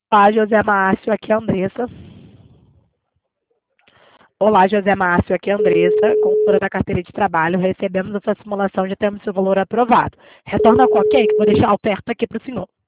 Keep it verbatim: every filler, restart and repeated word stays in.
Olá, José Márcio, aqui é a Andressa. Olá, José Márcio, aqui é a Andressa, consultora da carteira de trabalho. Recebemos a sua simulação, já temos seu valor aprovado. Retorna com ok, que vou deixar a oferta aqui para o senhor.